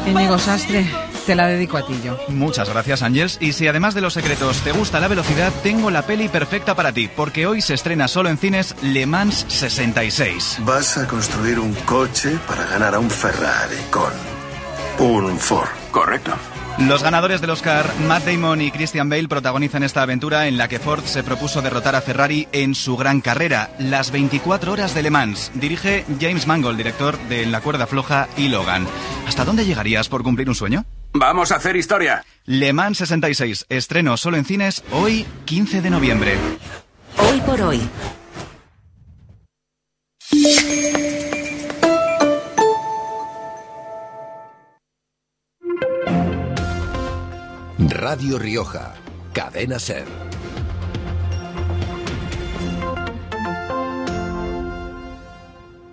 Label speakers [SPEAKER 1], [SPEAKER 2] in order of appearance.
[SPEAKER 1] Íñigo Sastre, te la dedico a ti yo.
[SPEAKER 2] Muchas gracias, Ángels. Y si además de los secretos te gusta la velocidad, tengo la peli perfecta para ti, porque hoy se estrena solo en cines Le Mans 66.
[SPEAKER 3] Vas a construir un coche para ganar a un Ferrari con un Ford.
[SPEAKER 4] Correcto.
[SPEAKER 2] Los ganadores del Oscar, Matt Damon y Christian Bale, protagonizan esta aventura en la que Ford se propuso derrotar a Ferrari en su gran carrera, las 24 horas de Le Mans. Dirige James Mangold, director de La cuerda floja y Logan. ¿Hasta dónde llegarías por cumplir un sueño?
[SPEAKER 4] Vamos a hacer historia.
[SPEAKER 2] Le Mans 66, estreno solo en cines hoy, 15 de noviembre.
[SPEAKER 5] Hoy por hoy.
[SPEAKER 6] Radio Rioja, Cadena SER.